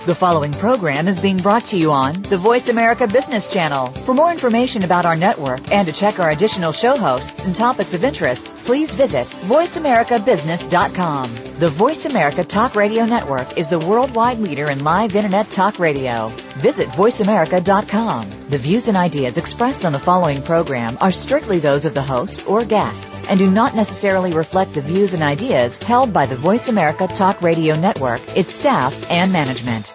The following program is being brought to you on the Voice America Business Channel. For more information about our network and to check our additional show hosts and topics of interest, please visit voiceamericabusiness.com. The Voice America Talk Radio Network is the worldwide leader in live Internet talk radio. Visit voiceamerica.com. The views and ideas expressed on the following program are strictly those of the host or guests and do not necessarily reflect the views and ideas held by the Voice America Talk Radio Network, its staff, and management.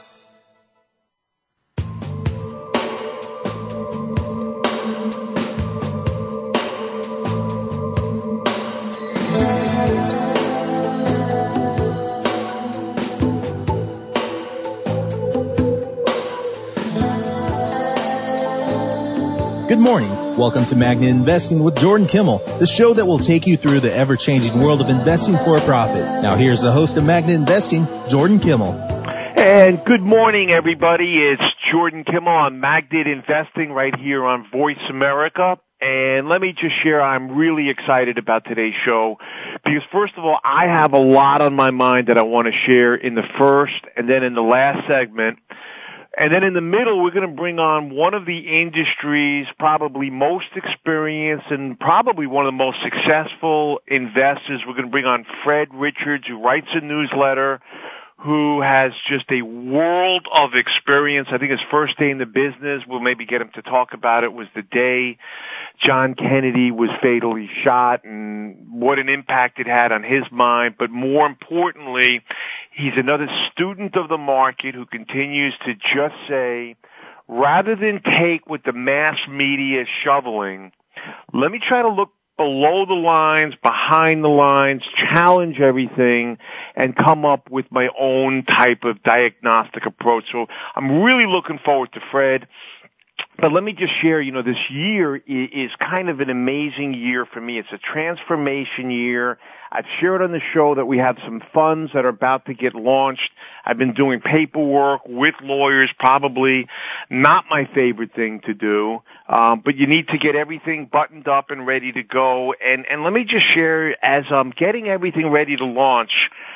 Good morning. Welcome to Magnet Investing with Jordan Kimmel, the show that will take you through the ever-changing world of investing for a profit. Now here's the host of Magnet Investing, Jordan Kimmel. And good morning, everybody. It's Jordan Kimmel on Magnet Investing right here on Voice America. And let me just share, I'm really excited about today's show because, first of all, I have a lot on my mind that I want to share in the first and then in the last segment. And then in the middle, we're going to bring on one of the industry's probably most experienced and probably one of the most successful investors. We're going to bring on Fred Richards, who writes a newsletter, who has just a world of experience. I think his first day in the business, we'll maybe get him to talk about it, was the day John Kennedy was fatally shot and what an impact it had on his mind. But more importantly, he's another student of the market who continues to just say, rather than take what the mass media is shoveling, let me try to look below the lines, behind the lines, challenge everything, and come up with my own type of diagnostic approach. So I'm really looking forward to Fred. But let me just share, this year is kind of an amazing year for me. It's a transformation year. I've shared on the show that we have some funds that are about to get launched. I've been doing paperwork with lawyers, probably not my favorite thing to do, but you need to get everything buttoned up and ready to go. And let me just share, as I'm getting everything ready to launch,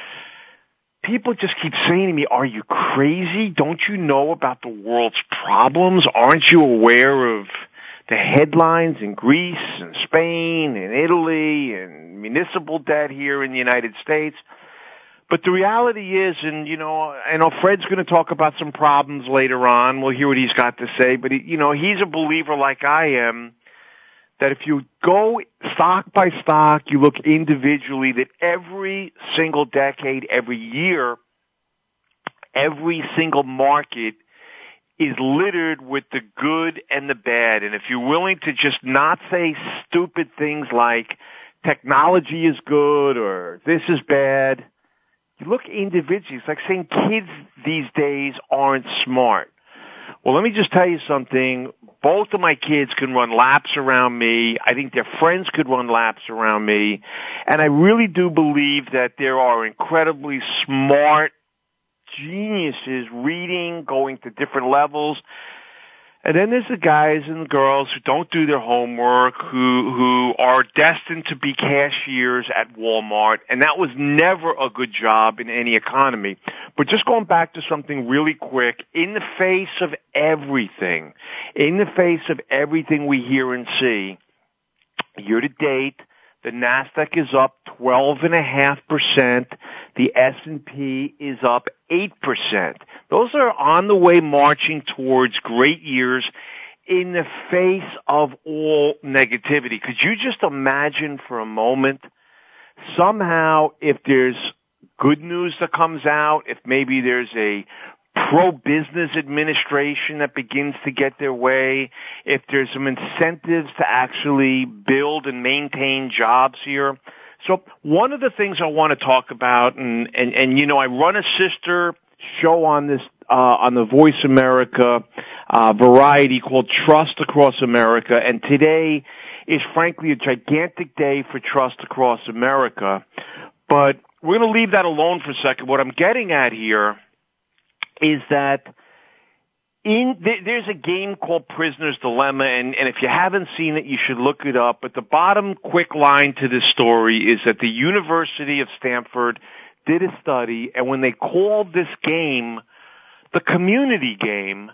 people just keep saying to me, are you crazy? Don't you know about the world's problems? Aren't you aware of the headlines in Greece and Spain and Italy and municipal debt here in the United States? But the reality is, and I know Fred's going to talk about some problems later on. We'll hear what he's got to say. But, he's a believer like I am that if you go stock by stock, you look individually, that every single decade, every year, every single market is littered with the good and the bad. And if you're willing to just not say stupid things like technology is good or this is bad, you look individually. It's like saying kids these days aren't smart. Well, let me just tell you something. Both of my kids can run laps around me. I think their friends could run laps around me. And I really do believe that there are incredibly smart geniuses reading, going to different levels. And then there's the guys and the girls who don't do their homework, who are destined to be cashiers at Walmart, and that was never a good job in any economy. But just going back to something really quick, in the face of everything we hear and see, year to date, the NASDAQ is up 12.5%. The S&P is up 8%. Those are on the way marching towards great years in the face of all negativity. Could you just imagine for a moment, somehow, if there's good news that comes out, if maybe there's a pro-business administration that begins to get their way, if there's some incentives to actually build and maintain jobs here. So one of the things I want to talk about, and I run a sister show on this, on the Voice America variety called Trust Across America, and today is frankly a gigantic day for Trust Across America. But we're going to leave that alone for a second. What I'm getting at here is that there's a game called Prisoner's Dilemma, and if you haven't seen it, you should look it up. But the bottom quick line to this story is that the University of Stanford did a study, and when they called this game the community game,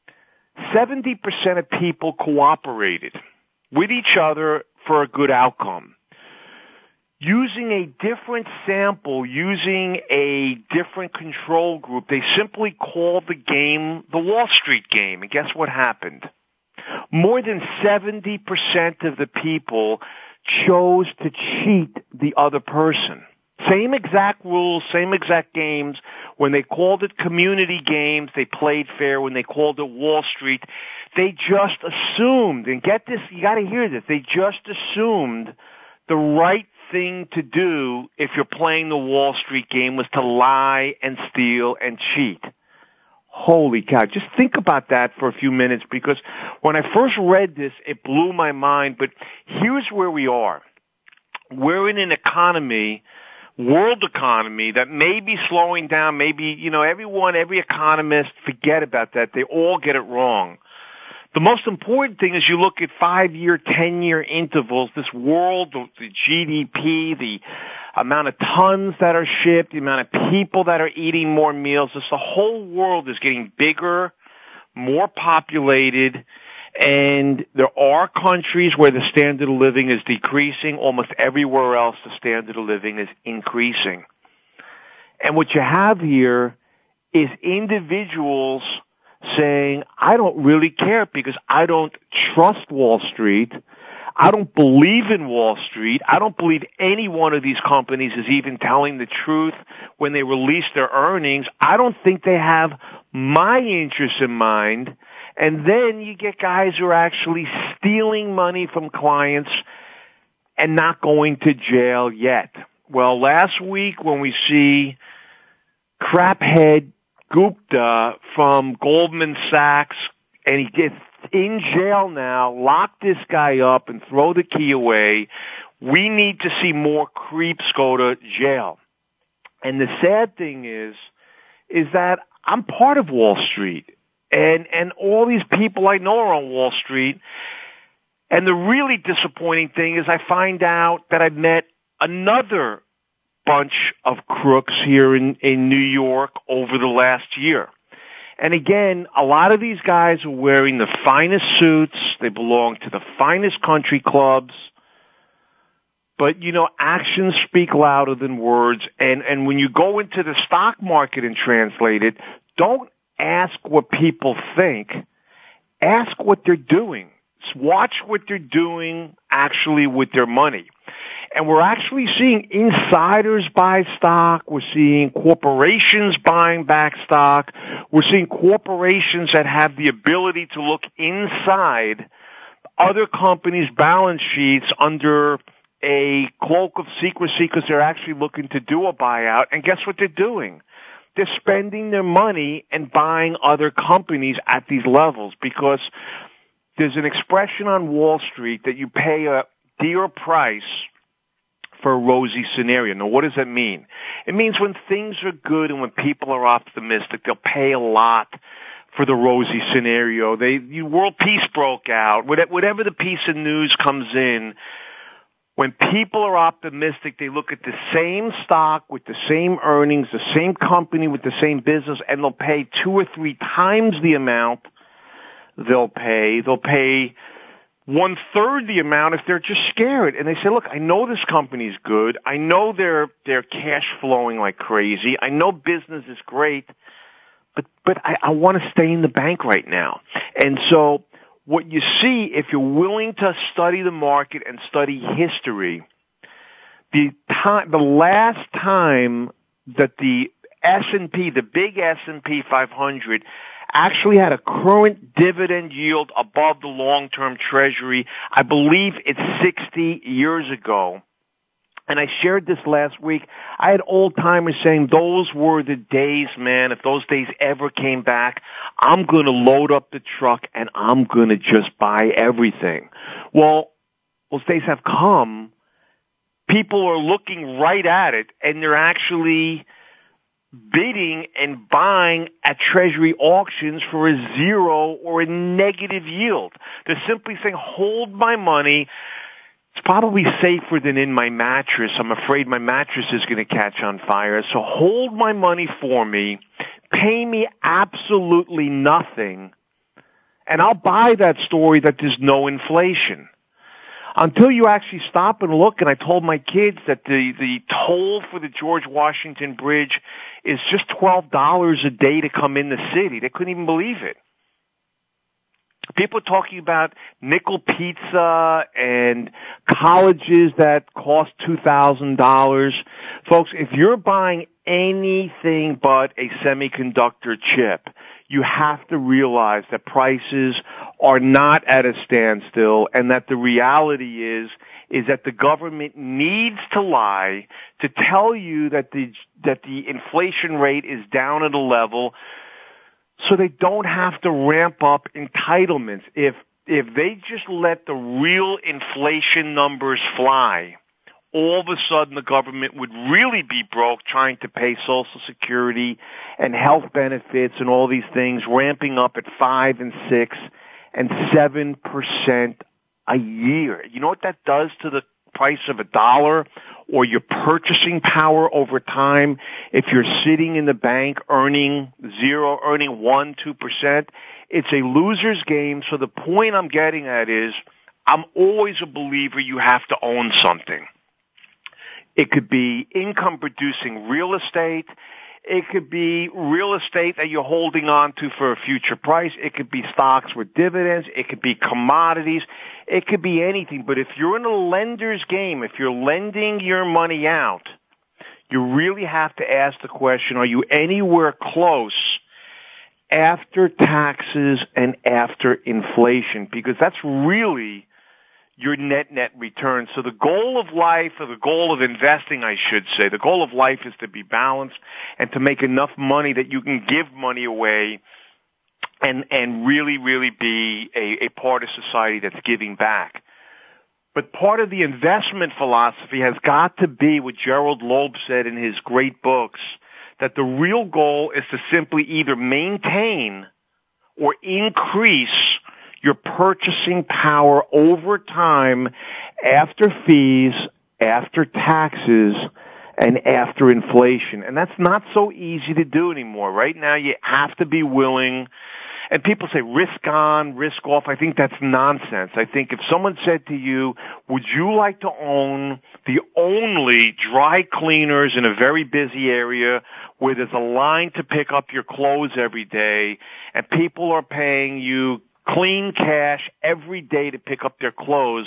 70% of people cooperated with each other for a good outcome. Using a different sample, using a different control group, they simply called the game the Wall Street game. And guess what happened? More than 70% of the people chose to cheat the other person. Same exact rules, same exact games. When they called it community games, they played fair. When they called it Wall Street, they just assumed, and get this, you gotta hear this, they just assumed the right thing to do if you're playing the Wall Street game was to lie and steal and cheat. Holy cow. Just think about that for a few minutes, because when I first read this, it blew my mind. But here's where we are. We're in an economy, world economy, that may be slowing down. Maybe, every economist, forget about that. They all get it wrong. The most important thing is you look at 5-year, 10-year intervals, this world, the GDP, the amount of tons that are shipped, the amount of people that are eating more meals. The whole world is getting bigger, more populated, and there are countries where the standard of living is decreasing. Almost everywhere else, the standard of living is increasing. And what you have here is individuals saying, I don't really care because I don't trust Wall Street. I don't believe in Wall Street. I don't believe any one of these companies is even telling the truth when they release their earnings. I don't think they have my interests in mind. And then you get guys who are actually stealing money from clients and not going to jail yet. Well, last week when we see craphead Gupta from Goldman Sachs, and he gets in jail now, lock this guy up and throw the key away. We need to see more creeps go to jail. And the sad thing is that I'm part of Wall Street, and all these people I know are on Wall Street. And the really disappointing thing is I find out that I've met another bunch of crooks here in New York over the last year. And again, a lot of these guys are wearing the finest suits. They belong to the finest country clubs. But, actions speak louder than words. And when you go into the stock market and translate it, don't ask what people think. Ask what they're doing. Watch what they're doing actually with their money. And we're actually seeing insiders buy stock. We're seeing corporations buying back stock. We're seeing corporations that have the ability to look inside other companies' balance sheets under a cloak of secrecy because they're actually looking to do a buyout. And guess what they're doing? They're spending their money and buying other companies at these levels, because there's an expression on Wall Street that you pay a dear price for a rosy scenario. Now, what does that mean? It means when things are good and when people are optimistic, they'll pay a lot for the rosy scenario. World peace broke out. Whatever the piece of news comes in, when people are optimistic, they look at the same stock with the same earnings, the same company with the same business, and they'll pay 2 or 3 times the amount they'll pay. They'll pay 1/3 the amount if they're just scared. And they say, look, I know this company's good. I know they're cash flowing like crazy. I know business is great, but I want to stay in the bank right now. And so what you see, if you're willing to study the market and study history, the last time that the S&P, the big S&P 500, actually had a current dividend yield above the long-term treasury, I believe it's 60 years ago. And I shared this last week. I had old-timers saying those were the days, man. If those days ever came back, I'm going to load up the truck and I'm going to just buy everything. Well, those days have come. People are looking right at it, and they're actually bidding and buying at treasury auctions for a 0 or a negative yield. They're simply saying, hold my money. It's probably safer than in my mattress. I'm afraid my mattress is going to catch on fire. So hold my money for me. pay me absolutely nothing, and I'll buy that story that there's no inflation. Until you actually stop and look, and I told my kids that the toll for the George Washington Bridge is just $12 a day to come in the city. They couldn't even believe it. People are talking about nickel pizza and colleges that cost $2,000. Folks, if you're buying anything but a semiconductor chip, you have to realize that prices are not at a standstill, and that the reality is that the government needs to lie to tell you that the inflation rate is down at a level so they don't have to ramp up entitlements. If they just let the real inflation numbers fly, all of a sudden the government would really be broke trying to pay Social Security and health benefits and all these things, ramping up at 5 and 6 and 7% a year. You know what that does to the price of a dollar or your purchasing power over time? If you're sitting in the bank earning 0, earning 1, 2%, it's a loser's game. So the point I'm getting at is I'm always a believer you have to own something. It could be income-producing real estate. It could be real estate that you're holding on to for a future price. It could be stocks with dividends. It could be commodities. It could be anything. But if you're in a lender's game, if you're lending your money out, you really have to ask the question, are you anywhere close after taxes and after inflation? Because that's really your net return. So the goal of life, or the goal of investing, I should say, the goal of life is to be balanced and to make enough money that you can give money away and really be a part of society that's giving back. But part of the investment philosophy has got to be what Gerald Loeb said in his great books, that the real goal is to simply either maintain or increase your purchasing power over time after fees, after taxes, and after inflation. And that's not so easy to do anymore. Right now you have to be willing, and people say risk on, risk off. I think that's nonsense. I think if someone said to you, would you like to own the only dry cleaners in a very busy area where there's a line to pick up your clothes every day and people are paying you clean cash every day to pick up their clothes,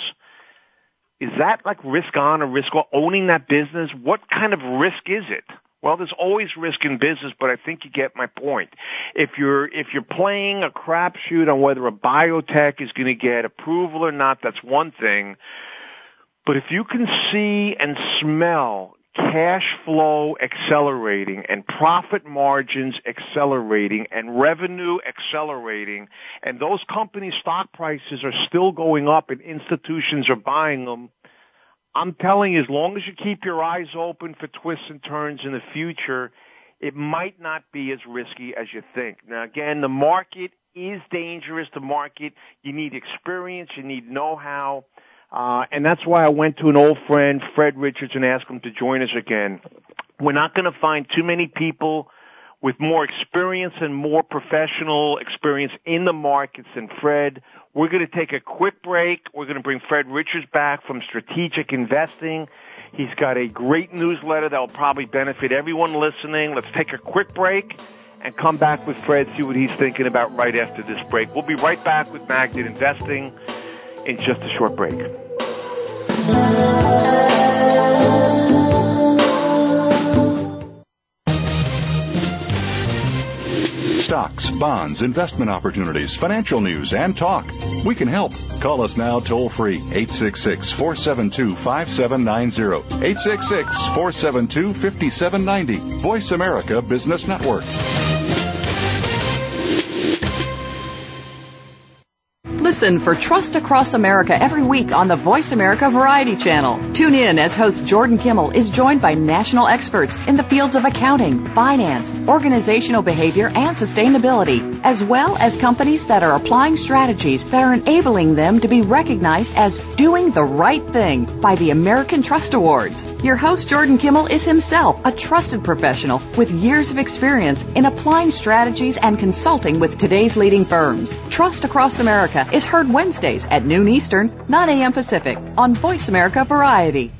is that like risk on or risk off, owning that business? What kind of risk is it? Well, there's always risk in business, but I think you get my point. If you're playing a crapshoot on whether a biotech is going to get approval or not, that's one thing. But if you can see and smell cash flow accelerating and profit margins accelerating and revenue accelerating, and those companies' stock prices are still going up and institutions are buying them, I'm telling you, as long as you keep your eyes open for twists and turns in the future, it might not be as risky as you think. Now, again, the market is dangerous. The market, you need experience, you need know-how. And that's why I went to an old friend, Fred Richards, and asked him to join us again. We're not going to find too many people with more experience and more professional experience in the markets than Fred. We're going to take a quick break. We're going to bring Fred Richards back from Strategic Investing. He's got a great newsletter that will probably benefit everyone listening. Let's take a quick break and come back with Fred, see what he's thinking about right after this break. We'll be right back with Magnet Investing in just a short break. Stocks, bonds, investment opportunities, financial news, and talk. We can help. Call us now toll free, 866-472-5790. 866-472-5790. Voice America Business Network. Listen for Trust Across America every week on the Voice America Variety Channel. Tune in as host Jordan Kimmel is joined by national experts in the fields of accounting, finance, organizational behavior, and sustainability, as well as companies that are applying strategies that are enabling them to be recognized as doing the right thing by the American Trust Awards. Your host Jordan Kimmel is himself a trusted professional with years of experience in applying strategies and consulting with today's leading firms. Trust Across America is heard Wednesdays at noon Eastern, 9 a.m. Pacific on Voice America Variety.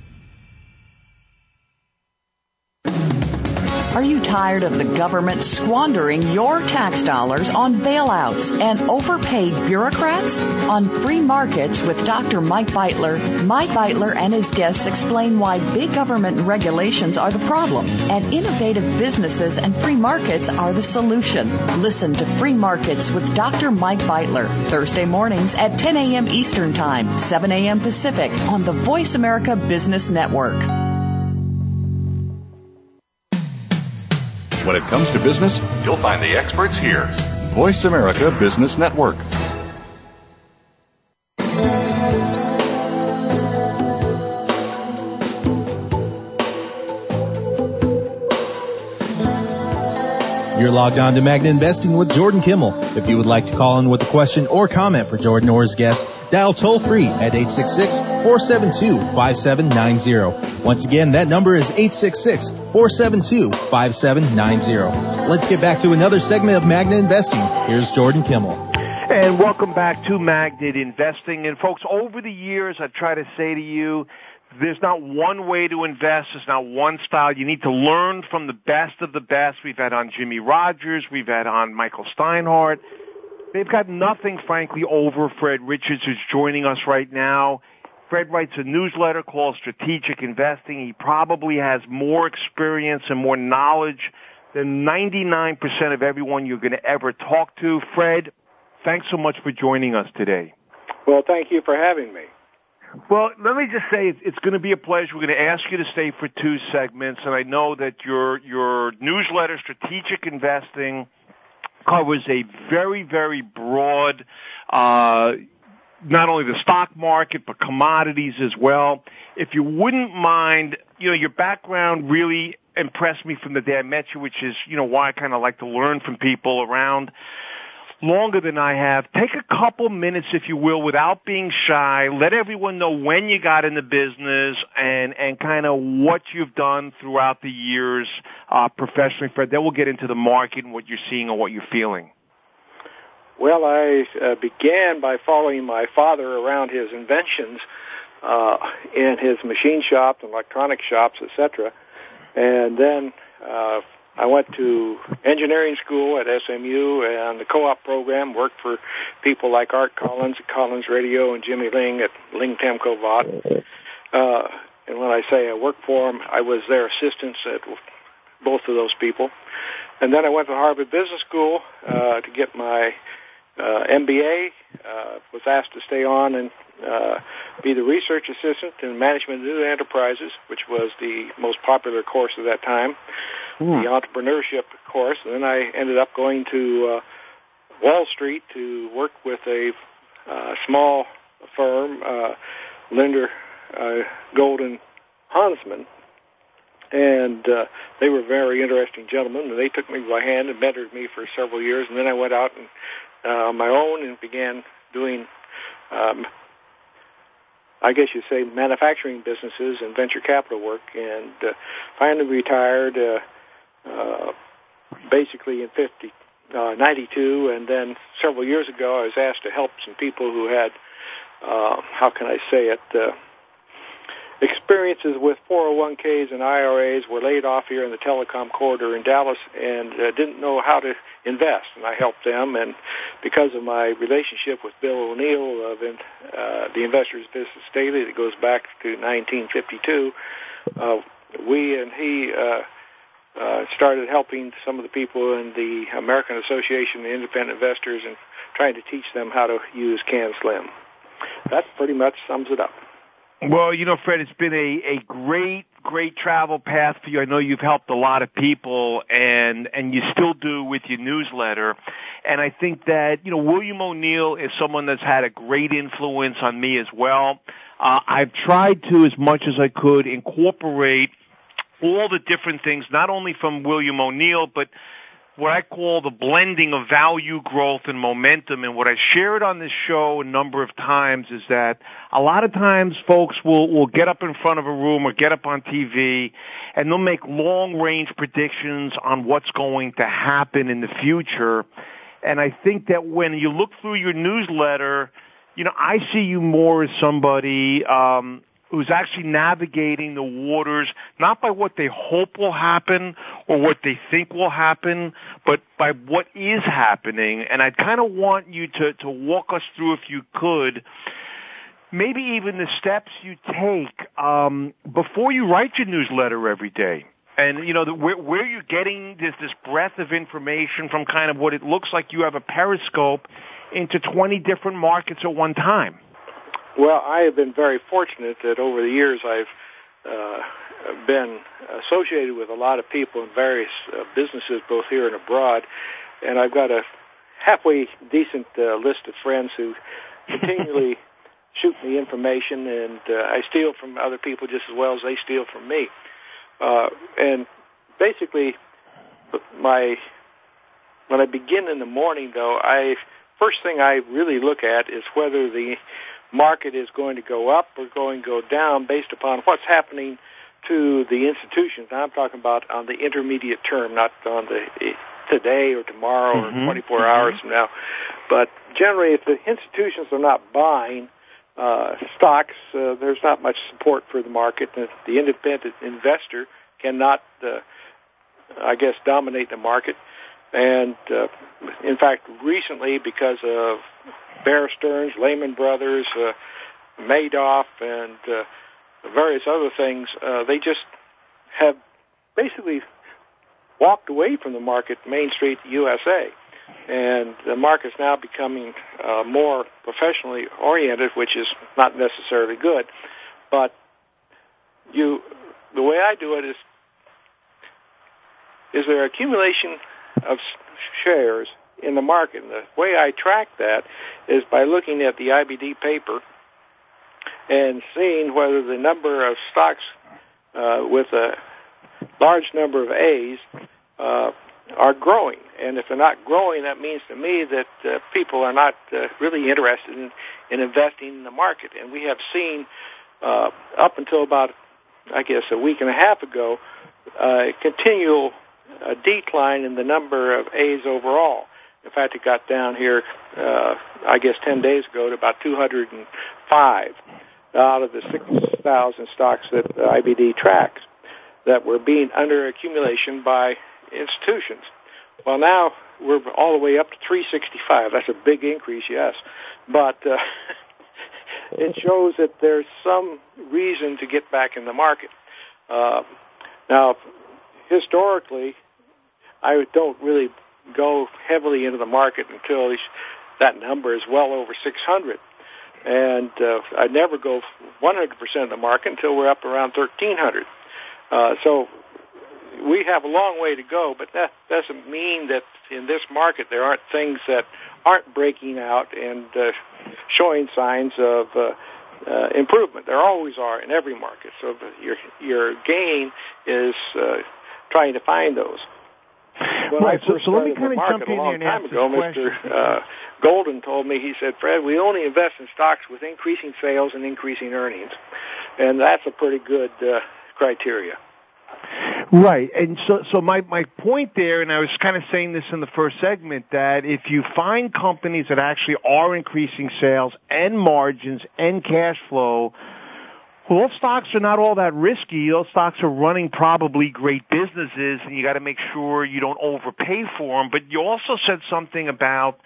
Are you tired of the government squandering your tax dollars on bailouts and overpaid bureaucrats? On Free Markets with Dr. Mike Beitler and his guests explain why big government regulations are the problem and innovative businesses and free markets are the solution. Listen to Free Markets with Dr. Mike Beitler, Thursday mornings at 10 a.m. Eastern Time, 7 a.m. Pacific on the Voice America Business Network. When it comes to business, you'll find the experts here. Voice America Business Network. You're logged on to Magna Investing with Jordan Kimmel. If you would like to call in with a question or comment for Jordan or his guest, dial toll-free at 866-472-5790. Once again, that number is 866-472-5790. Let's get back to another segment of Magna Investing. Here's Jordan Kimmel. And welcome back to Magnet Investing. And folks, over the years, I've tried to say to you, there's not one way to invest. There's not one style. You need to learn from the best of the best. We've had on Jimmy Rogers. We've had on Michael Steinhardt. They've got nothing, frankly, over Fred Richards, who's joining us right now. Fred writes a newsletter called Strategic Investing. He probably has more experience and more knowledge than 99% of everyone you're going to ever talk to. Fred, thanks so much for joining us today. Well, thank you for having me. Well, let me just say it's going to be a pleasure. We're going to ask you to stay for 2 segments, and I know that your newsletter, Strategic Investing, covers a very, very broad, not only the stock market, but commodities as well. If you wouldn't mind, your background really impressed me from the day I met you, which is, why I kind of like to learn from people around longer than I have. Take a couple minutes, if you will, without being shy. Let everyone know when you got into business and kind of what you've done throughout the years professionally, Fred. Then we'll get into the market and what you're seeing and what you're feeling. Well, I began by following my father around his inventions in his machine shops and electronic shops, etc. And then I went to engineering school at SMU and the co-op program, worked for people like Art Collins at Collins Radio and Jimmy Ling at Ling Temco Vought. And when I say I worked for them, I was their assistant at both of those people. And then I went to Harvard Business School to get my MBA, was asked to stay on and be the research assistant in management of new enterprises, which was the most popular course at that time. The entrepreneurship course, and then I ended up going to Wall Street to work with a small firm, Linder Golden Hansman, and they were very interesting gentlemen, and they took me by hand and mentored me for several years, and then I went out and on my own and began doing, I guess you'd say, manufacturing businesses and venture capital work, and finally retired basically in 92, and then several years ago I was asked to help some people who had, how can I say it, experiences with 401ks and IRAs, were laid off here in the telecom corridor in Dallas and didn't know how to invest, and I helped them. And because of my relationship with Bill O'Neill of the Investors Business Daily that goes back to 1952, we and he started helping some of the people in the American Association of Independent Investors and trying to teach them how to use CanSlim. That pretty much sums it up. Well, Fred, it's been a great great travel path for you. I know you've helped a lot of people, and you still do with your newsletter. And I think that, William O'Neill is someone that's had a great influence on me as well. I've tried to, as much as I could, incorporate all the different things, not only from William O'Neill, but what I call the blending of value, growth, and momentum. And what I shared on this show a number of times is that a lot of times folks will get up in front of a room or get up on TV and they'll make long-range predictions on what's going to happen in the future. And I think that when you look through your newsletter, I see you more as somebody who's actually navigating the waters, not by what they hope will happen or what they think will happen, but by what is happening. And I kind of want you to walk us through, if you could, maybe even the steps you take before you write your newsletter every day. And, where you're getting this breadth of information from, kind of what it looks like you have a periscope into 20 different markets at one time. Well, I have been very fortunate that over the years I've been associated with a lot of people in various businesses, both here and abroad, and I've got a halfway decent list of friends who continually shoot me information, and I steal from other people just as well as they steal from me. And basically, when I begin in the morning, though, first thing I really look at is whether the market is going to go up or going to go down based upon what's happening to the institutions. Now, I'm talking about on the intermediate term, not on the today or tomorrow or 24 hours from now. But generally, if the institutions are not buying stocks, there's not much support for the market. The independent investor cannot, dominate the market. And, in fact, recently, because of Bear Stearns, Lehman Brothers, Madoff, and various other things, they just have basically walked away from the market, Main Street USA. And the market's now becoming more professionally oriented, which is not necessarily good. But the way I do it is there accumulation of shares in the market. And the way I track that is by looking at the IBD paper and seeing whether the number of stocks with a large number of A's are growing. And if they're not growing, that means to me that people are not really interested in investing in the market. And we have seen up until about, a week and a half ago, continual decline in the number of A's overall. In fact, it got down here, 10 days ago to about 205 out of the 6,000 stocks that IBD tracks that were being under accumulation by institutions. Well, now we're all the way up to 365. That's a big increase, yes. But it shows that there's some reason to get back in the market. Now, historically, I don't really go heavily into the market until that number is well over 600. And I never go 100% of the market until we're up around 1,300. So we have a long way to go, but that doesn't mean that in this market there aren't things that aren't breaking out and showing signs of improvement. There always are in every market. So your gain is trying to find those. Right, so let me kind of jump in here and ask this question. Mr. Golden told me, he said, Fred, we only invest in stocks with increasing sales and increasing earnings. And that's a pretty good criteria. Right, and so my point there, and I was kind of saying this in the first segment, that if you find companies that actually are increasing sales and margins and cash flow, well, those stocks are not all that risky. Those stocks are running probably great businesses, and you got to make sure you don't overpay for them. But you also said something about,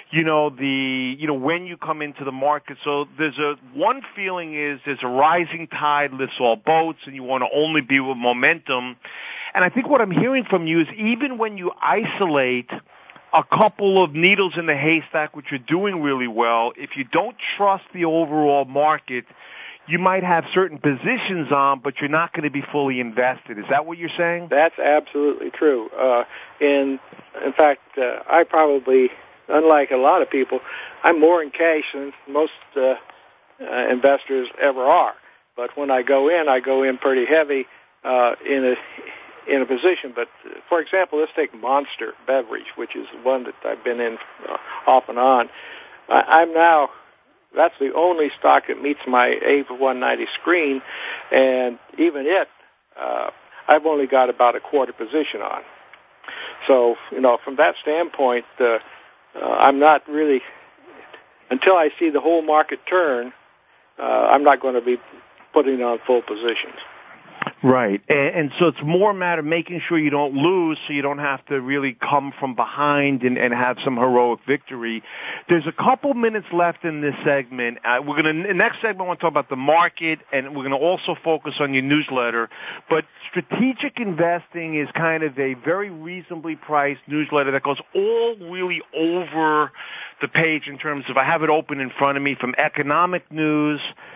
when you come into the market. So there's one feeling is there's a rising tide lifts all boats, and you want to only be with momentum. And I think what I'm hearing from you is even when you isolate a couple of needles in the haystack, which are doing really well, if you don't trust the overall market, you might have certain positions on, but you're not going to be fully invested. Is that what you're saying? That's absolutely true. In fact, I probably, unlike a lot of people, I'm more in cash than most investors ever are. But when I go in pretty heavy in a position. But for example, let's take Monster Beverage, which is one that I've been in off and on. I'm now. That's the only stock that meets my A190 screen, and even it, I've only got about a quarter position on. So, from that standpoint, I'm not really, until I see the whole market turn, I'm not going to be putting on full positions. Right. And so it's more a matter of making sure you don't lose so you don't have to really come from behind and have some heroic victory. There's a couple minutes left in this segment. Next segment, I want to talk about the market, and we're going to also focus on your newsletter. But strategic investing is kind of a very reasonably priced newsletter that goes all really over the page in terms of, I have it open in front of me, from economic news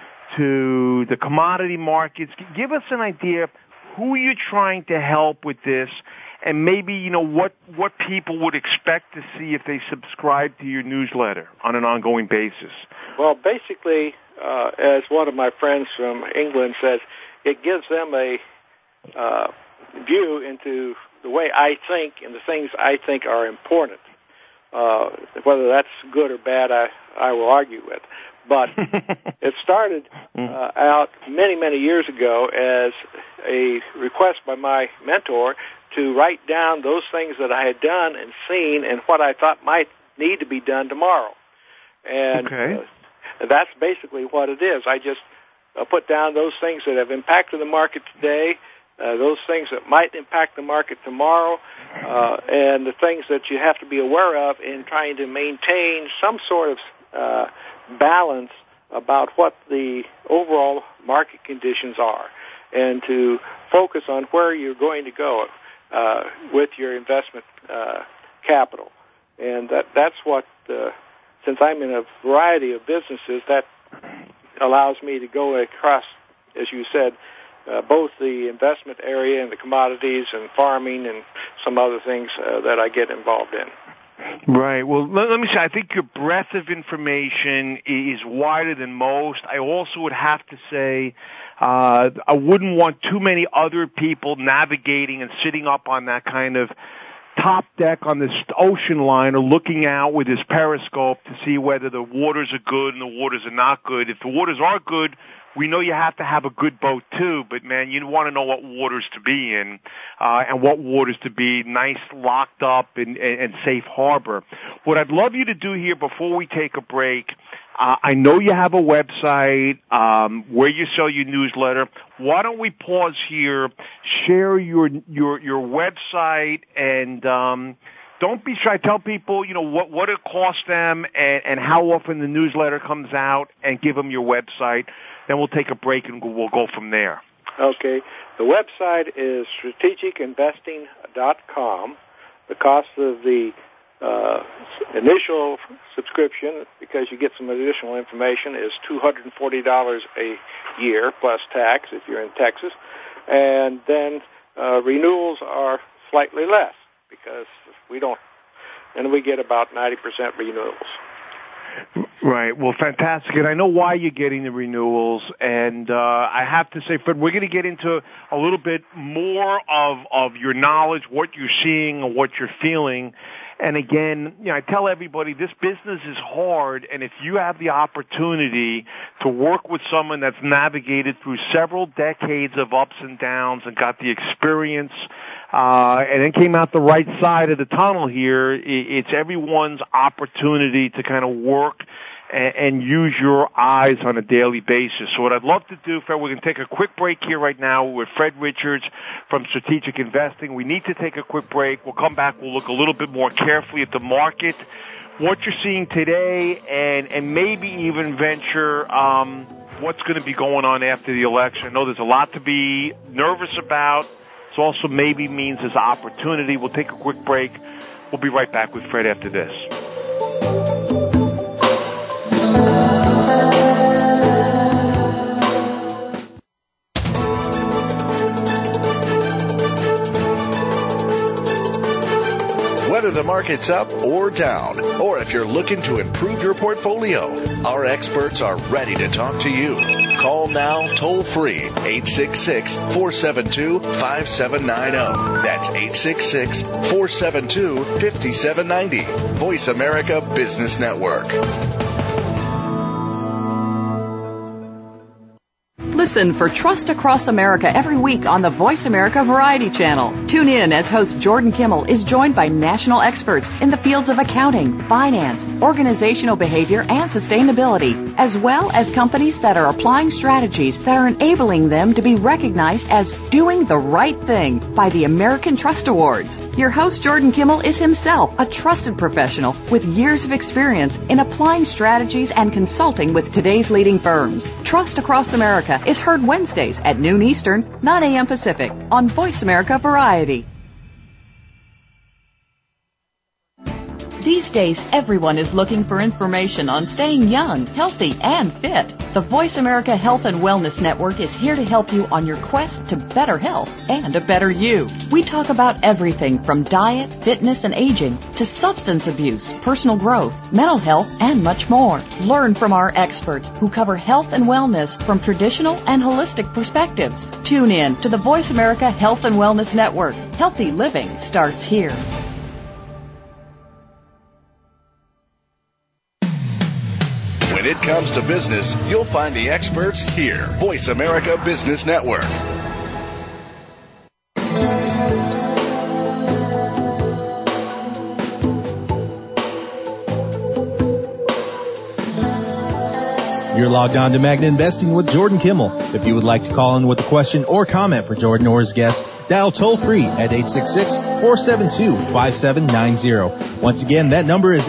to the commodity markets. Give us an idea who you're trying to help with this, and maybe what people would expect to see if they subscribe to your newsletter on an ongoing basis. Well, basically, as one of my friends from England says, it gives them a view into the way I think and the things I think are important. Whether that's good or bad, I will argue with. But it started out many, many years ago as a request by my mentor to write down those things that I had done and seen and what I thought might need to be done tomorrow. And that's basically what it is. I just put down those things that have impacted the market today, those things that might impact the market tomorrow, and the things that you have to be aware of in trying to maintain some sort of balance about what the overall market conditions are, and to focus on where you're going to go with your investment capital. And that's what, since I'm in a variety of businesses, that allows me to go across, as you said, both the investment area and the commodities and farming and some other things that I get involved in. Right. Well, let me say, I think your breadth of information is wider than most. I also would have to say I wouldn't want too many other people navigating and sitting up on that kind of top deck on this ocean liner looking out with his periscope to see whether the waters are good and the waters are not good. If the waters are good, we know you have to have a good boat too, but man, you want to know what waters to be in, and what waters to be nice, locked up, and safe harbor. What I'd love you to do here before we take a break, I know you have a website where you sell your newsletter. Why don't we pause here, share your website, and don't be shy. Tell people, what it costs them and how often the newsletter comes out, and give them your website. Then we'll take a break and we'll go from there. Okay. The website is strategicinvesting.com. The cost of the initial subscription, because you get some additional information, is $240 a year plus tax if you're in Texas. And then renewals are slightly less because we get about 90% renewals. Right. Well, fantastic. And I know why you're getting the renewals. And I have to say, Fred, we're going to get into a little bit more of your knowledge, what you're seeing and what you're feeling. And again, I tell everybody this business is hard, and if you have the opportunity to work with someone that's navigated through several decades of ups and downs and got the experience, and then came out the right side of the tunnel here, it's everyone's opportunity to kind of work and use your eyes on a daily basis. So what I'd love to do, Fred, we're going to take a quick break here right now with Fred Richards from Strategic Investing. We need to take a quick break. We'll come back. We'll look a little bit more carefully at the market, what you're seeing today, and maybe even venture what's going to be going on after the election. I know there's a lot to be nervous about. It also maybe means there's an opportunity. We'll take a quick break. We'll be right back with Fred after this. the market's up or down, or if you're looking to improve your portfolio, our experts are ready to talk to you. Call now toll free 866-472-5790. That's 866-472-5790. Voice America Business Network. Listen for Trust Across America every week on the Voice America Variety Channel. Tune in as host Jordan Kimmel is joined by national experts in the fields of accounting, finance, organizational behavior, and sustainability, as well as companies that are applying strategies that are enabling them to be recognized as doing the right thing by the American Trust Awards. Your host Jordan Kimmel is himself a trusted professional with years of experience in applying strategies and consulting with today's leading firms. Trust Across America is heard Wednesdays at noon Eastern, 9 a.m. Pacific on Voice America Variety. These days, everyone is looking for information on staying young, healthy, and fit. The Voice America Health and Wellness Network is here to help you on your quest to better health and a better you. We talk about everything from diet, fitness, and aging to substance abuse, personal growth, mental health, and much more. Learn from our experts who cover health and wellness from traditional and holistic perspectives. Tune in to the Voice America Health and Wellness Network. Healthy living starts here. When it comes to business, you'll find the experts here. Voice America Business Network. You're logged on to Magna Investing with Jordan Kimmel. If you would like to call in with a question or comment for Jordan or his guest, dial toll-free at 866-472-5790. Once again, that number is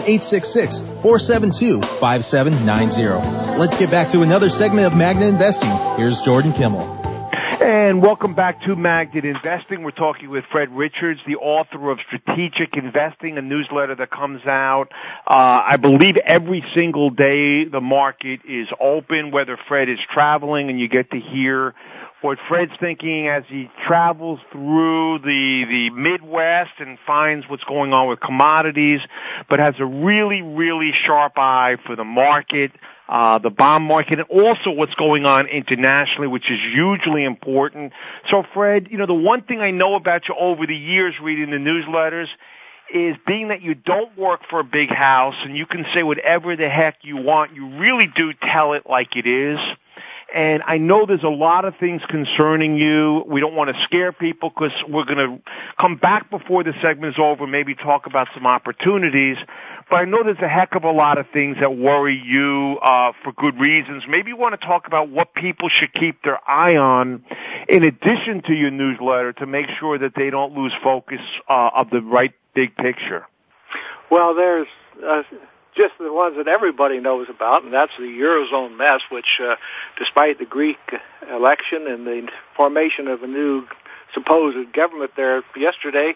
866-472-5790. Let's get back to another segment of Magna Investing. Here's Jordan Kimmel. And welcome back to Magnet Investing. We're talking with Fred Richards, the author of Strategic Investing, a newsletter that comes out, I believe, every single day the market is open, whether Fred is traveling, and you get to hear what Fred's thinking as he travels through the Midwest and finds what's going on with commodities, but has a really, really sharp eye for the market, the bond market, and also what's going on internationally, which is hugely important. So, Fred, the one thing I know about you over the years reading the newsletters is being that you don't work for a big house and you can say whatever the heck you want, you really do tell it like it is. And I know there's a lot of things concerning you. We don't want to scare people because we're going to come back before the segment is over, maybe talk about some opportunities. But I know there's a heck of a lot of things that worry you for good reasons. Maybe you want to talk about what people should keep their eye on in addition to your newsletter to make sure that they don't lose focus of the right big picture. Well, there's just the ones that everybody knows about, and that's the Eurozone mess, which despite the Greek election and the formation of a new supposed government there yesterday,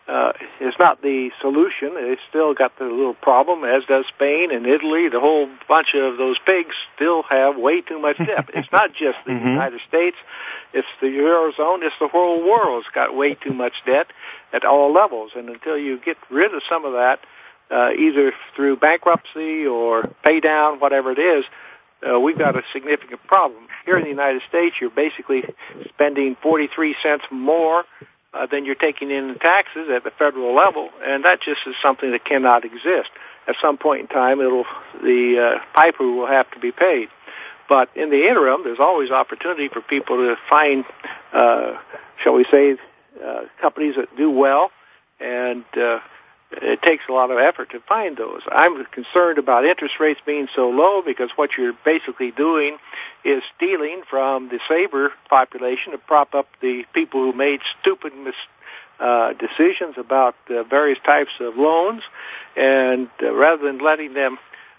is not the solution. It's still got the little problem, as does Spain and Italy. The whole bunch of those pigs still have way too much debt. It's not just the United States. It's the Eurozone. It's the whole world. It's got way too much debt at all levels. And until you get rid of some of that, either through bankruptcy or pay down, whatever it is, we've got a significant problem. Here in the United States, you're basically spending 43 cents more than you're taking in taxes at the federal level, and that just is something that cannot exist. At some point in time, the piper will have to be paid. But in the interim, there's always opportunity for people to find, shall we say, companies that do well, and it takes a lot of effort to find those. I'm concerned about interest rates being so low because what you're basically doing is stealing from the saver population to prop up the people who made stupid decisions about various types of loans, and rather than letting them,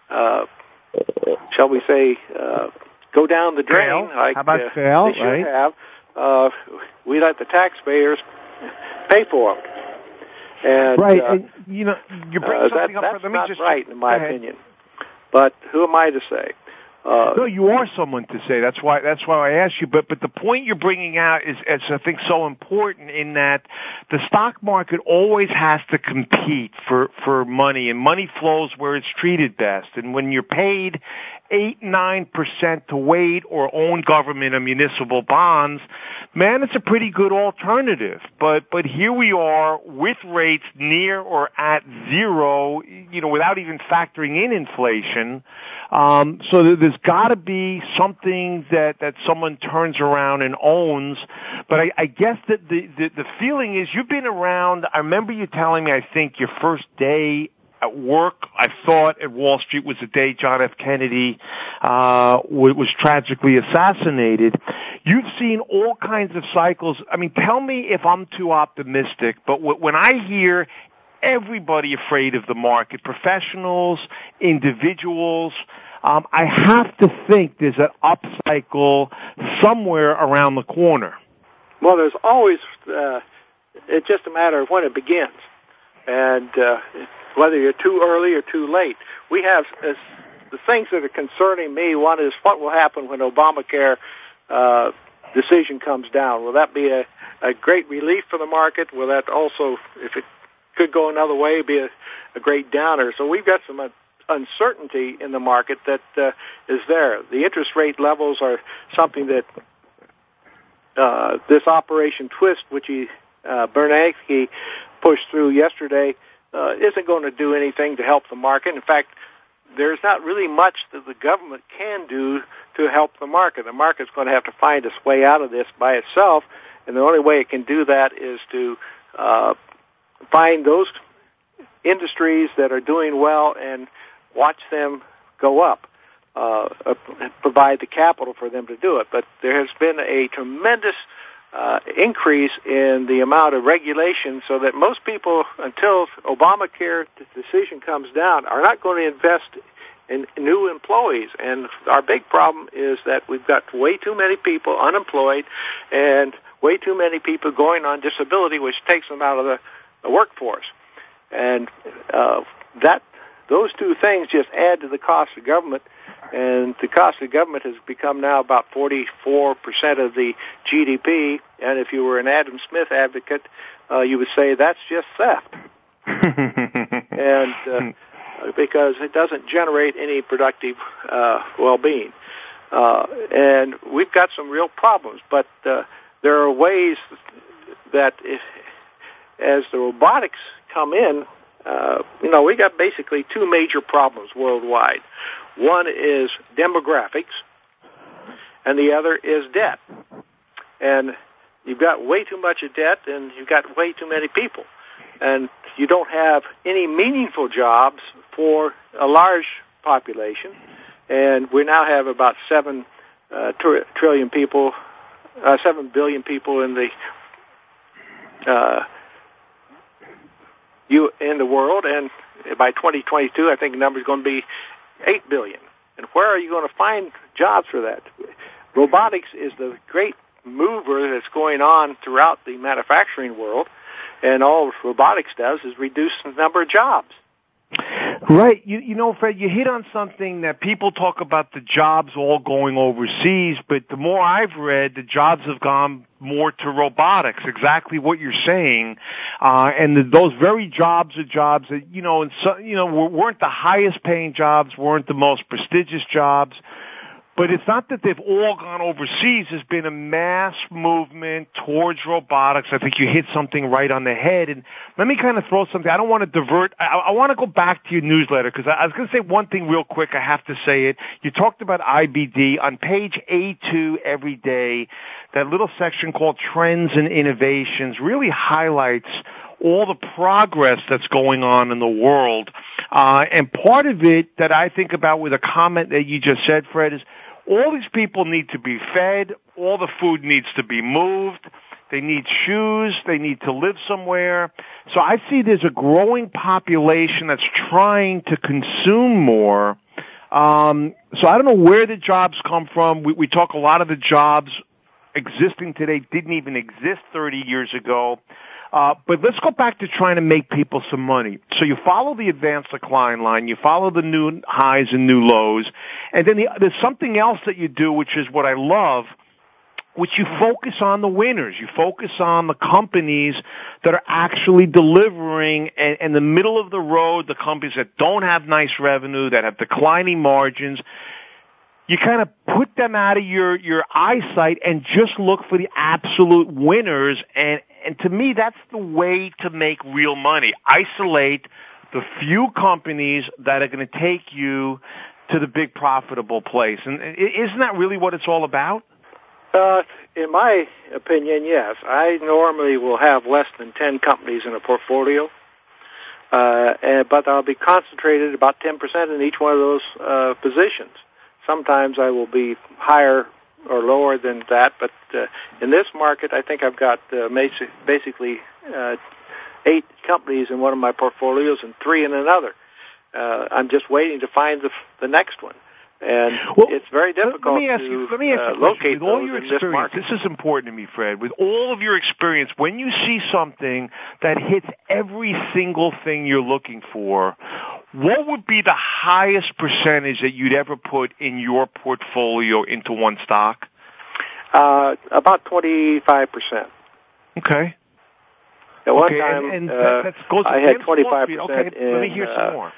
shall we say, go down the drain, like they should have, we let the taxpayers pay for them. And, right, and you bring something up. That's not right, in my opinion. But who am I to say? No, you are someone to say. That's why I asked you. But the point you're bringing out is I think so important in that the stock market always has to compete for money, and money flows where it's treated best. And when you're paid 8-9% to wait or own government and municipal bonds, man, it's a pretty good alternative. But here we are with rates near or at zero, without even factoring in inflation. So there's got to be something that someone turns around and owns. But I guess that the feeling is you've been around. I remember you telling me, I think your first day at work, I thought at Wall Street was the day John F. Kennedy was tragically assassinated. You've seen all kinds of cycles. I mean, tell me if I'm too optimistic, but when I hear everybody afraid of the market, professionals, individuals, I have to think there's an upcycle somewhere around the corner. Well, there's always, it's just a matter of when it begins. And whether you're too early or too late. We have the things that are concerning me. One is what will happen when Obamacare decision comes down. Will that be a great relief for the market? Will that also, if it could go another way, be a great downer? So we've got some uncertainty in the market that is there. The interest rate levels are something that this Operation Twist, which Bernanke pushed through yesterday, isn't going to do anything to help the market. In fact, there's not really much that the government can do to help the market. The market's going to have to find its way out of this by itself, and the only way it can do that is to find those industries that are doing well and watch them go up, provide the capital for them to do it. But there has been a tremendous increase in the amount of regulation, so that most people, until Obamacare decision comes down, are not going to invest in new employees. And our big problem is that we've got way too many people unemployed and way too many people going on disability, which takes them out of the workforce. And those two things just add to the cost of government. And the cost of government has become now about 44% of the GDP. And if you were an Adam Smith advocate, you would say that's just theft. And because it doesn't generate any productive well-being. And we've got some real problems. But there are ways that as the robotics come in, we got basically two major problems worldwide. One is demographics, and the other is debt. And you've got way too much of debt, and you've got way too many people. And you don't have any meaningful jobs for a large population. And we now have about 7 billion people in the world, and by 2022, I think the number is going to be 8 billion. And where are you going to find jobs for that? Robotics is the great mover that's going on throughout the manufacturing world, and all robotics does is reduce the number of jobs. Right. Fred, you hit on something that people talk about, the jobs all going overseas, but the more I've read, the jobs have gone more to robotics, exactly what you're saying. And those very jobs are jobs that, weren't the highest paying jobs, weren't the most prestigious jobs. But it's not that they've all gone overseas. There's been a mass movement towards robotics. I think you hit something right on the head. And let me kind of throw something. I don't want to divert. I want to go back to your newsletter, because I was going to say one thing real quick. I have to say it. You talked about IBD. On page A2 every day, that little section called Trends and Innovations really highlights all the progress that's going on in the world. And part of it that I think about with a comment that you just said, Fred, is all these people need to be fed. All the food needs to be moved. They need shoes. They need to live somewhere. So I see there's a growing population that's trying to consume more. So I don't know where the jobs come from. We talk a lot of the jobs existing today didn't even exist 30 years ago. But let's go back to trying to make people some money. So you follow the advanced decline line, you follow the new highs and new lows, and then there's something else that you do, which is what I love, which you focus on the winners. You focus on the companies that are actually delivering, and the middle of the road, the companies that don't have nice revenue, that have declining margins. You kind of put them out of your eyesight and just look for the absolute winners. And to me, that's the way to make real money. Isolate the few companies that are going to take you to the big profitable place. And isn't that really what it's all about? In my opinion, yes. I normally will have less than 10 companies in a portfolio, but I'll be concentrated about 10% in each one of those positions. Sometimes I will be higher or lower than that, but in this market, I think I've got basically 8 companies in one of my portfolios and 3 in another. I'm just waiting to find the next one. And it's very difficult to locate with all those your in this market. This is important to me, Fred. With all of your experience, when you see something that hits every single thing you're looking for, what would be the highest percentage that you'd ever put in your portfolio into one stock? About 25%. Okay. At one time, I had 25%. Okay, let me hear some more.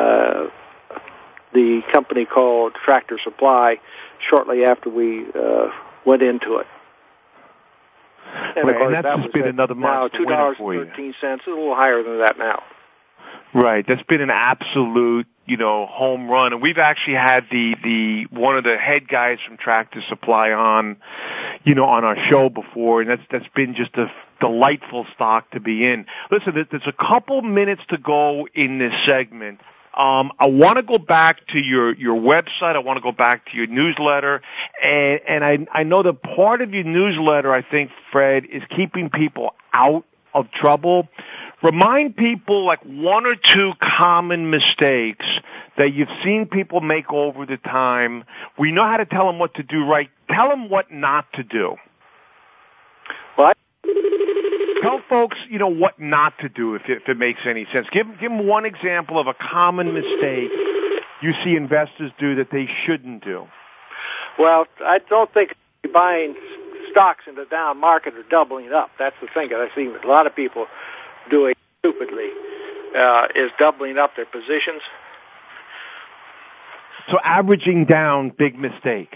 The company called Tractor Supply shortly after we went into it. And, right, and that's just been another month. Now $2.13. It's a little higher than that now. Right, that's been an absolute, home run. And we've actually had the one of the head guys from Tractor Supply on our show before, and that's been just a delightful stock to be in. Listen, there's a couple minutes to go in this segment. I want to go back to your website. I want to go back to your newsletter. And I know that part of your newsletter, I think, Fred, is keeping people out of trouble. Remind people like 1 or 2 common mistakes that you've seen people make over the time. We know how to tell them what to do right. Tell them what not to do. Tell folks, what not to do if it makes any sense. Give them one example of a common mistake you see investors do that they shouldn't do. Well, I don't think buying stocks in the down market or doubling up. That's the thing that I see a lot of people doing stupidly, is doubling up their positions. So averaging down, big mistake.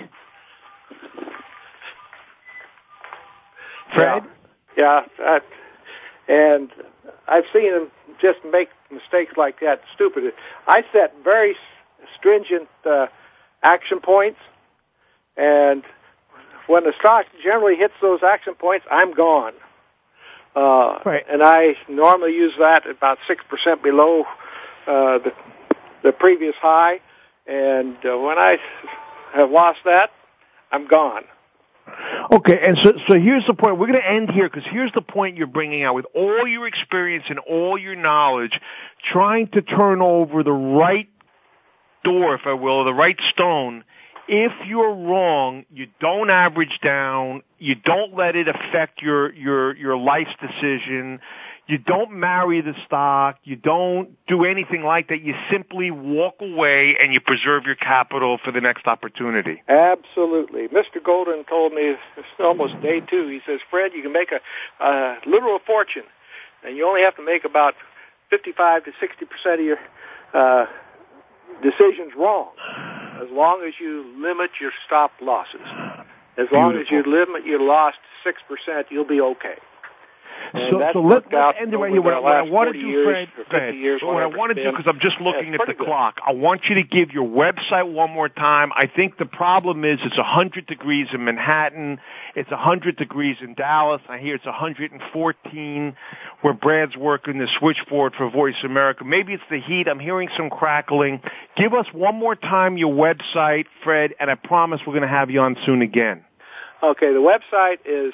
Fred? Yeah, and I've seen them just make mistakes like that, stupid. I set very stringent action points, and when the stock generally hits those action points, I'm gone. Right. And I normally use that at about 6% below the previous high, and when I have lost that, I'm gone. Okay, and so here's the point. We're going to end here because here's the point you're bringing out. With all your experience and all your knowledge, trying to turn over the right door, if I will, or the right stone. If you're wrong, you don't average down. You don't let it affect your life's decision. You don't marry the stock. You don't do anything like that. You simply walk away and you preserve your capital for the next opportunity. Absolutely. Mr. Golden told me, it's almost day 2, he says, Fred, you can make a literal fortune, and you only have to make about 55 to 60% of your decisions wrong, as long as you limit your stop losses. As long as you limit your loss to 6%, you'll be okay. So let's end it right here. What I want to do, Fred, what I want to do, because I'm just looking at the clock, I want you to give your website one more time. I think the problem is it's 100 degrees in Manhattan. It's 100 degrees in Dallas. I hear it's 114 where Brad's working the switchboard for Voice America. Maybe it's the heat. I'm hearing some crackling. Give us one more time your website, Fred, and I promise we're going to have you on soon again. Okay, the website is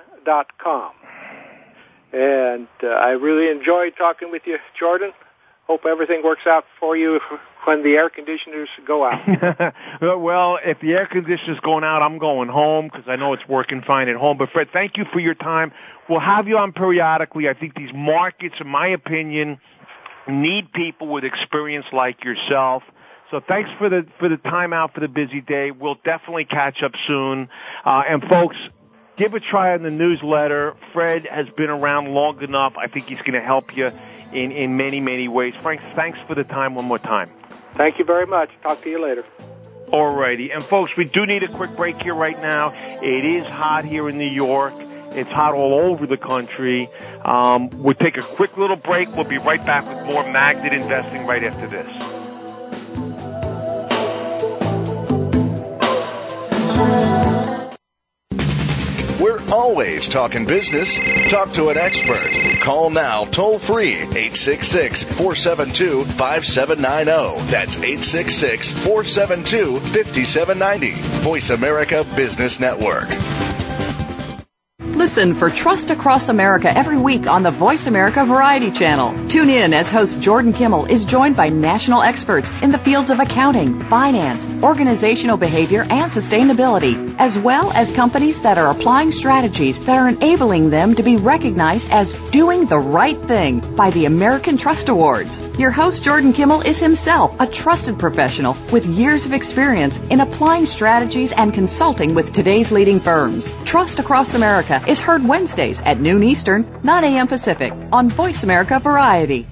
strategicinvesting.com. And I really enjoyed talking with you, Jordan. hope everything works out for you when the air conditioners go out. Well, if the air conditioner's going out, I'm going home because I know it's working fine at home. But Fred, thank you for your time. We'll have you on periodically. I think these markets, in my opinion, need people with experience like yourself. So thanks for the time out for the busy day. We'll definitely catch up soon. And folks, give a try on the newsletter. Fred has been around long enough. I think he's going to help you in many, many ways. Frank, thanks for the time one more time. Thank you very much. Talk to you later. All righty. And folks, we do need a quick break here right now. It is hot here in New York. It's hot all over the country. We'll take a quick little break. We'll be right back with more Magnet Investing right after this. We're always talking business. Talk to an expert. Call now toll free 866-472-5790. That's 866-472-5790. Voice America Business Network. Listen for Trust Across America every week on the Voice America Variety Channel. Tune in as host Jordan Kimmel is joined by national experts in the fields of accounting, finance, organizational behavior, and sustainability, as well as companies that are applying strategies that are enabling them to be recognized as doing the right thing by the American Trust Awards. Your host Jordan Kimmel is himself a trusted professional with years of experience in applying strategies and consulting with today's leading firms. Trust Across America is heard Wednesdays at noon Eastern, 9 a.m. Pacific on Voice America Variety.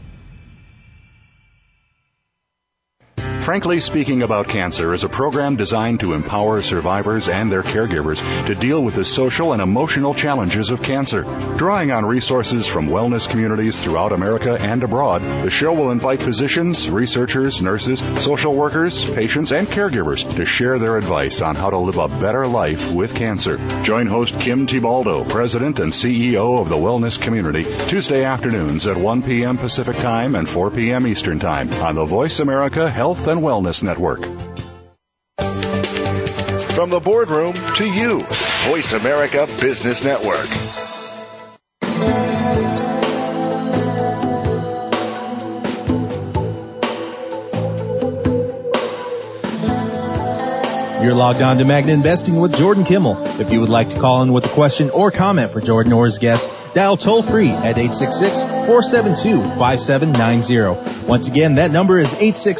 Frankly Speaking About Cancer is a program designed to empower survivors and their caregivers to deal with the social and emotional challenges of cancer. Drawing on resources from wellness communities throughout America and abroad, the show will invite physicians, researchers, nurses, social workers, patients, and caregivers to share their advice on how to live a better life with cancer. Join host Kim Tibaldo, President and CEO of the Wellness Community, Tuesday afternoons at 1 p.m. Pacific Time and 4 p.m. Eastern Time on the Voice America Health and Wellness Network. From the boardroom to you, Voice America Business Network. You're logged on to Magnet Investing with Jordan Kimmel. If you would like to call in with a question or comment for Jordan or his guest, dial toll free at 866-472-5790. Once again, that number is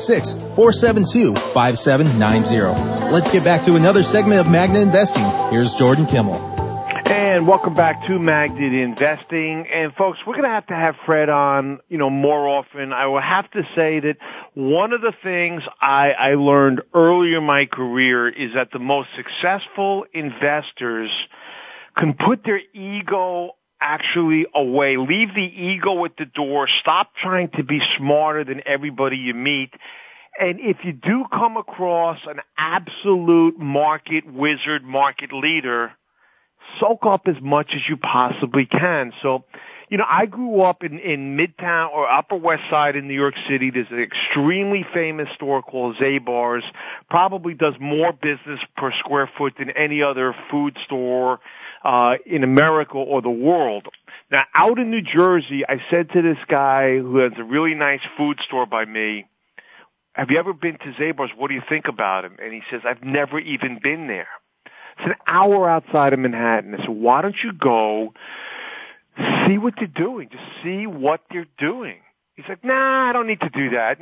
866-472-5790. Let's get back to another segment of Magnet Investing. Here's Jordan Kimmel. And welcome back to Magnet Investing. And folks, we're going to have Fred on, more often. I will have to say that one of the things I learned early in my career is that the most successful investors can put their ego actually away. Leave the ego at the door. Stop trying to be smarter than everybody you meet. And if you do come across an absolute market wizard, market leader, soak up as much as you possibly can. So, I grew up in Midtown or Upper West Side in New York City. There's an extremely famous store called Zabar's. Probably does more business per square foot than any other food store in America or the world. Now, out in New Jersey, I said to this guy who has a really nice food store by me, have you ever been to Zabar's? What do you think about him? And he says, I've never even been there. It's an hour outside of Manhattan. I said, why don't you go see what they're doing? Just see what they're doing. He's like, nah, I don't need to do that.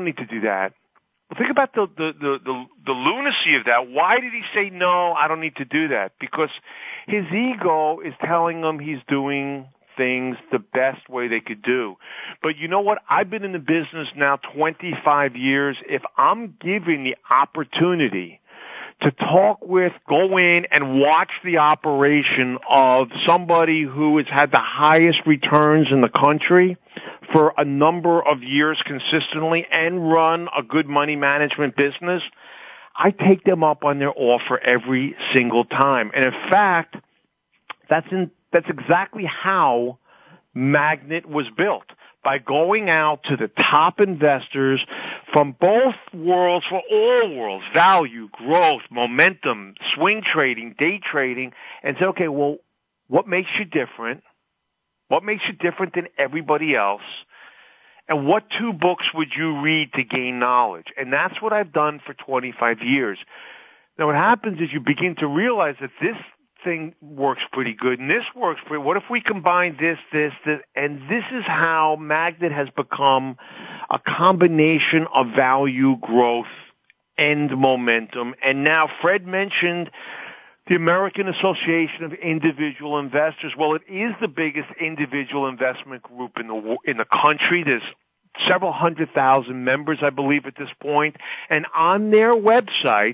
Well, think about the lunacy of that. Why did he say, no, I don't need to do that? Because his ego is telling him he's doing things the best way they could do. But you know what? I've been in the business now 25 years. If I'm given the opportunity to talk with, go in and watch the operation of somebody who has had the highest returns in the country for a number of years consistently and run a good money management business, I take them up on their offer every single time. And in fact, that's exactly how Magnet was built. By going out to the top investors from both worlds, for all worlds, value, growth, momentum, swing trading, day trading, and say, okay, well, what makes you different? What makes you different than everybody else? And what 2 books would you read to gain knowledge? And that's what I've done for 25 years. Now what happens is you begin to realize that this thing works pretty good and this works pretty. What if we combine this, and this is how Magnet has become a combination of value, growth, and momentum. And now Fred mentioned the American Association of Individual Investors. Well, it is the biggest individual investment group in the country. There's several 100,000 members, I believe, at this point. And on their website,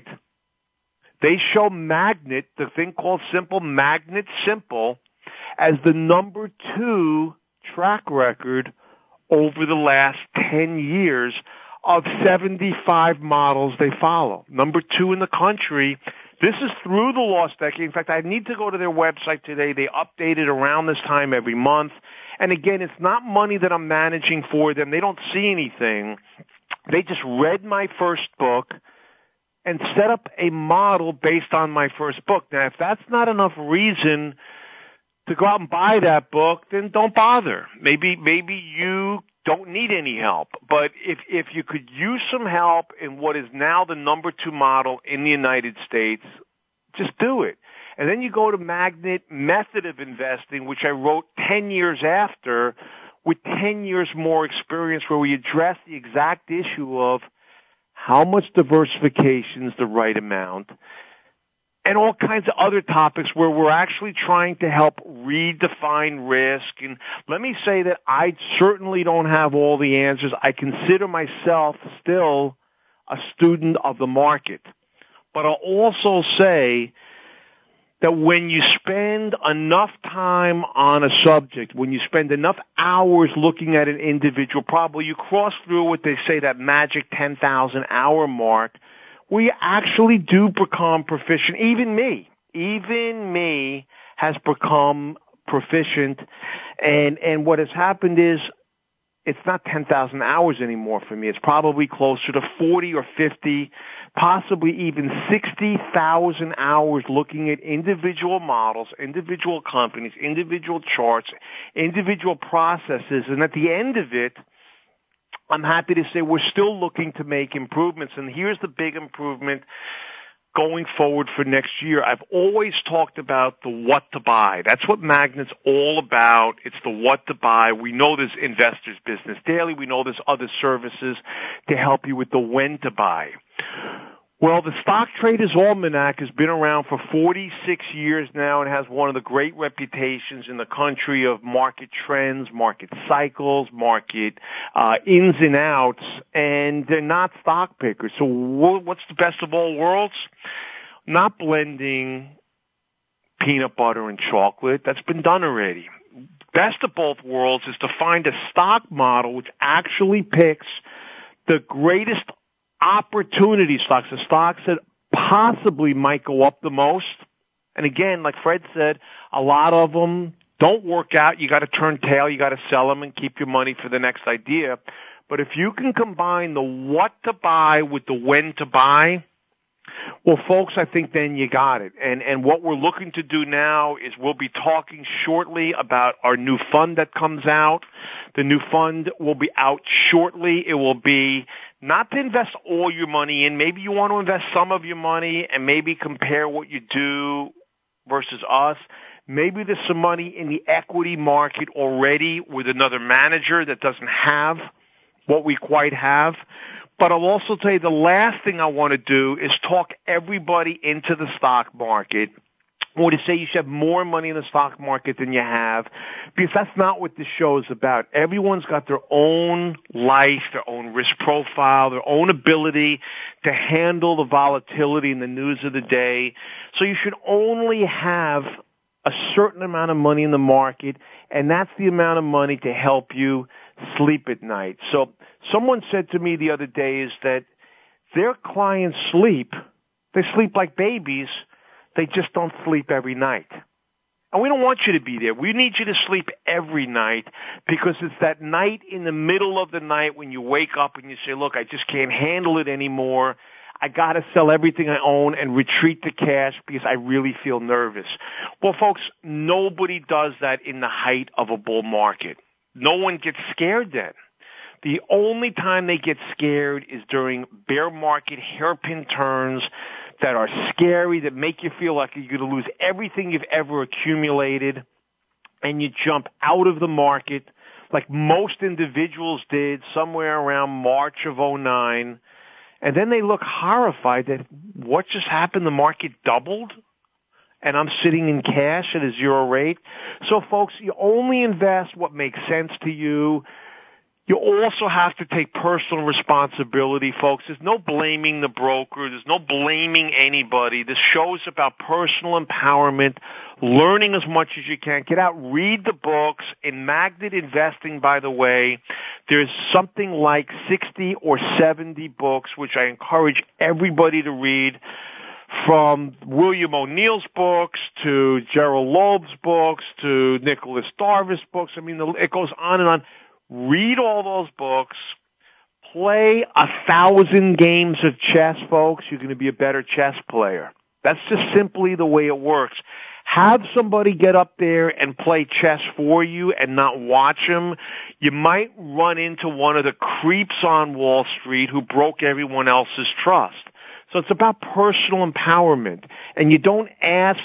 they show Magnet, the thing called Magnet Simple, as the number 2 track record over the last 10 years of 75 models they follow. Number 2 in the country. This is through the lost decade. In fact, I need to go to their website today. They update it around this time every month. And again, it's not money that I'm managing for them. They don't see anything. They just read my first book and set up a model based on my first book. Now, if that's not enough reason to go out and buy that book, then don't bother. Maybe you don't need any help. But if you could use some help in what is now the number 2 model in the United States, just do it. And then you go to Magnet Method of Investing, which I wrote 10 years after, with 10 years more experience, where we address the exact issue of how much diversification is the right amount, and all kinds of other topics where we're actually trying to help redefine risk. And let me say that I certainly don't have all the answers. I consider myself still a student of the market. But I'll also say that when you spend enough time on a subject, when you spend enough hours looking at an individual problem, you cross through what they say, that magic 10,000 hour mark, where you actually do become proficient. Even me has become proficient. And what has happened is, it's not 10,000 hours anymore for me. It's probably closer to 40 or 50, possibly even 60,000 hours looking at individual models, individual companies, individual charts, individual processes. And at the end of it, I'm happy to say we're still looking to make improvements. And here's the big improvement going forward for next year. I've always talked about the what to buy. That's what Magnet's all about. It's the what to buy. We know there's Investors Business Daily. We know there's other services to help you with the when to buy. Well, the Stock Traders Almanac has been around for 46 years now and has one of the great reputations in the country of market trends, market cycles, market ins and outs, and they're not stock pickers. So what's the best of all worlds? Not blending peanut butter and chocolate. That's been done already. Best of both worlds is to find a stock model which actually picks the greatest opportunity stocks, the stocks that possibly might go up the most. And again, like Fred said, a lot of them don't work out. You got to turn tail. You got to sell them and keep your money for the next idea. But if you can combine the what to buy with the when to buy, well, folks, I think then you got it. And what we're looking to do now is we'll be talking shortly about our new fund that comes out. The new fund will be out shortly. It will be not to invest all your money in. Maybe you want to invest some of your money and maybe compare what you do versus us. Maybe there's some money in the equity market already with another manager that doesn't have what we quite have. But I'll also tell you the last thing I want to do is talk everybody into the stock market, or to say you should have more money in the stock market than you have, because that's not what this show is about. Everyone's got their own life, their own risk profile, their own ability to handle the volatility and the news of the day. So you should only have a certain amount of money in the market, and that's the amount of money to help you sleep at night. So someone said to me the other day is that their clients sleep. They sleep like babies. They just don't sleep every night. And we don't want you to be there. We need you to sleep every night, because it's that night in the middle of the night when you wake up and you say, look, I just can't handle it anymore. I got to sell everything I own and retreat to cash because I really feel nervous. Well, folks, nobody does that in the height of a bull market. No one gets scared then. The only time they get scared is during bear market hairpin turns that are scary, that make you feel like you're going to lose everything you've ever accumulated, and you jump out of the market like most individuals did somewhere around March of 2009, and then they look horrified that what just happened, the market doubled, and I'm sitting in cash at a 0 rate. So, folks, you only invest what makes sense to you. You also have to take personal responsibility, folks. There's no blaming the broker. There's no blaming anybody. This show is about personal empowerment, learning as much as you can. Get out, read the books. In Magnet Investing, by the way, there's something like 60 or 70 books, which I encourage everybody to read, from William O'Neill's books to Gerald Loeb's books to Nicholas Darvis' books. I mean, it goes on and on. Read all those books. Play 1,000 games of chess, folks. You're going to be a better chess player. That's just simply the way it works. Have somebody get up there and play chess for you and not watch them. You might run into one of the creeps on Wall Street who broke everyone else's trust. So it's about personal empowerment. And you don't ask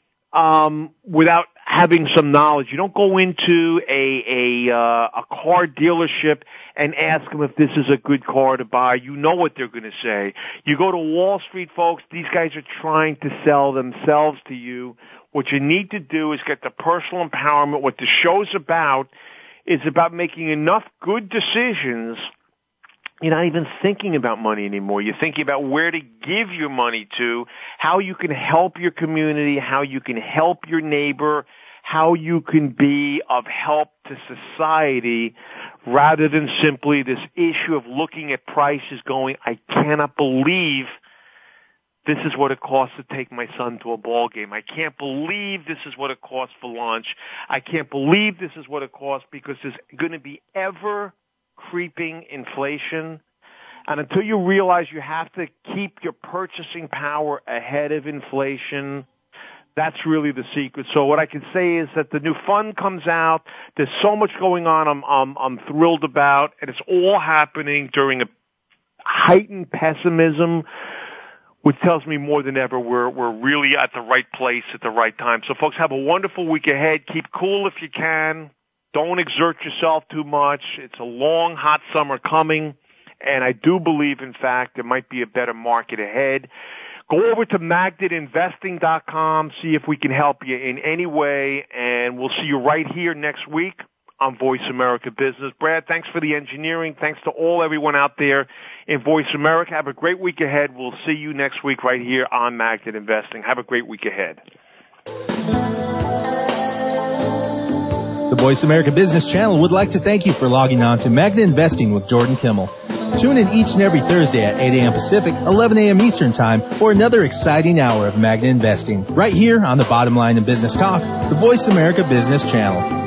without having some knowledge. You don't go into a car dealership and ask them if this is a good car to buy. You know what they're going to say. You go to Wall Street, folks, these guys are trying to sell themselves to you. What you need to do is get the personal empowerment. What the show's about is about making enough good decisions. You're not even thinking about money anymore. You're thinking about where to give your money to, how you can help your community, how you can help your neighbor, how you can be of help to society, rather than simply this issue of looking at prices going, I cannot believe this is what it costs to take my son to a ball game. I can't believe this is what it costs for lunch. I can't believe this is what it costs, because there's going to be ever creeping inflation. And until you realize you have to keep your purchasing power ahead of inflation, that's really the secret. So what I can say is that the new fund comes out. There's so much going on I'm thrilled about, and it's all happening during a heightened pessimism, which tells me more than ever we're really at the right place at the right time. So folks, have a wonderful week ahead. Keep cool if you can. Don't exert yourself too much. It's a long, hot summer coming, and I do believe, in fact, there might be a better market ahead. Go over to magnetinvesting.com, see if we can help you in any way, and we'll see you right here next week on Voice America Business. Brad, thanks for the engineering. Thanks to everyone out there in Voice America. Have a great week ahead. We'll see you next week right here on Magnet Investing. Have a great week ahead. The Voice America Business Channel would like to thank you for logging on to Magnet Investing with Jordan Kimmel. Tune in each and every Thursday at 8 a.m. Pacific, 11 a.m. Eastern Time for another exciting hour of Magnet Investing right here on the Bottom Line in Business Talk, the Voice America Business Channel.